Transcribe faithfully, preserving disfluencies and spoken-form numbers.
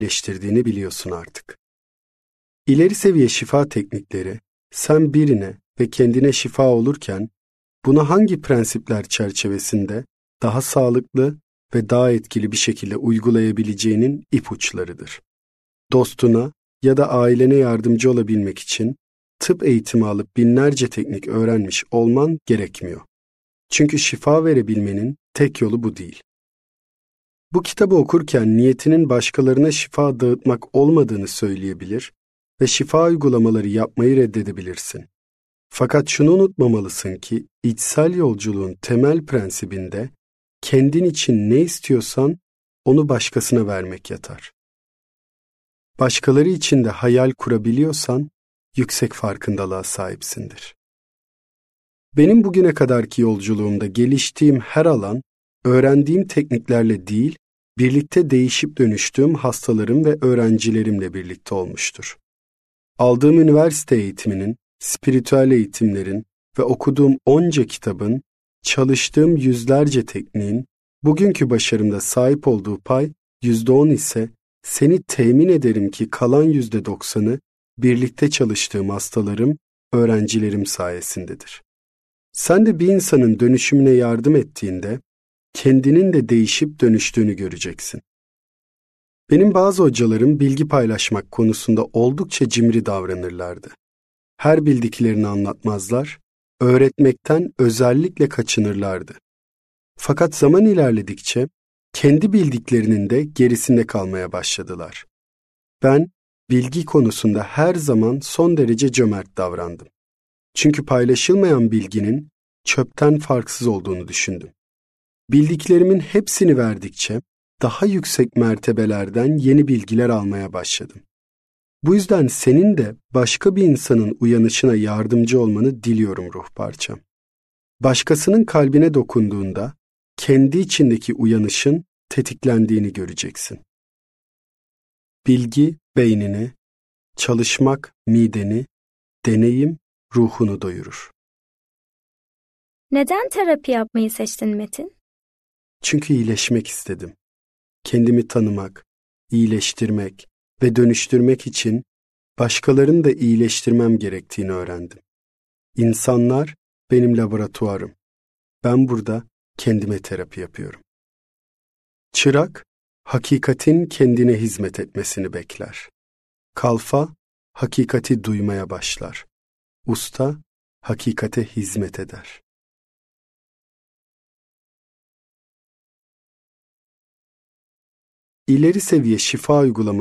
gerçekleştirdiğini biliyorsun artık. İleri seviye şifa teknikleri, sen birine ve kendine şifa olurken, bunu hangi prensipler çerçevesinde daha sağlıklı ve daha etkili bir şekilde uygulayabileceğinin ipuçlarıdır. Dostuna ya da ailene yardımcı olabilmek için tıp eğitimi alıp binlerce teknik öğrenmiş olman gerekmiyor. Çünkü şifa verebilmenin tek yolu bu değil. Bu kitabı okurken niyetinin başkalarına şifa dağıtmak olmadığını söyleyebilir ve şifa uygulamaları yapmayı reddedebilirsin. Fakat şunu unutmamalısın ki içsel yolculuğun temel prensibinde kendin için ne istiyorsan onu başkasına vermek yatar. Başkaları için de hayal kurabiliyorsan yüksek farkındalığa sahipsindir. Benim bugüne kadarki yolculuğumda geliştiğim her alan, öğrendiğim tekniklerle değil, birlikte değişip dönüştüğüm hastalarım ve öğrencilerimle birlikte olmuştur. Aldığım üniversite eğitiminin, spiritüel eğitimlerin ve okuduğum onca kitabın, çalıştığım yüzlerce tekniğin, bugünkü başarımda sahip olduğu pay yüzde on ise seni temin ederim ki kalan yüzde doksanı birlikte çalıştığım hastalarım, öğrencilerim sayesindedir. Sen de bir insanın dönüşümüne yardım ettiğinde, kendinin de değişip dönüştüğünü göreceksin. Benim bazı hocalarım bilgi paylaşmak konusunda oldukça cimri davranırlardı. Her bildiklerini anlatmazlar, öğretmekten özellikle kaçınırlardı. Fakat zaman ilerledikçe kendi bildiklerinin de gerisinde kalmaya başladılar. Ben bilgi konusunda her zaman son derece cömert davrandım. Çünkü paylaşılmayan bilginin çöpten farksız olduğunu düşündüm. Bildiklerimin hepsini verdikçe daha yüksek mertebelerden yeni bilgiler almaya başladım. Bu yüzden senin de başka bir insanın uyanışına yardımcı olmanı diliyorum ruh parçam. Başkasının kalbine dokunduğunda kendi içindeki uyanışın tetiklendiğini göreceksin. Bilgi beynini, çalışmak mideni, deneyim ruhunu doyurur. Neden terapi yapmayı seçtin Metin? Çünkü iyileşmek istedim. Kendimi tanımak, iyileştirmek ve dönüştürmek için başkalarını da iyileştirmem gerektiğini öğrendim. İnsanlar benim laboratuvarım. Ben burada kendime terapi yapıyorum. Çırak, hakikatin kendine hizmet etmesini bekler. Kalfa, hakikati duymaya başlar. Usta, hakikate hizmet eder. İleri seviye şifa uygulama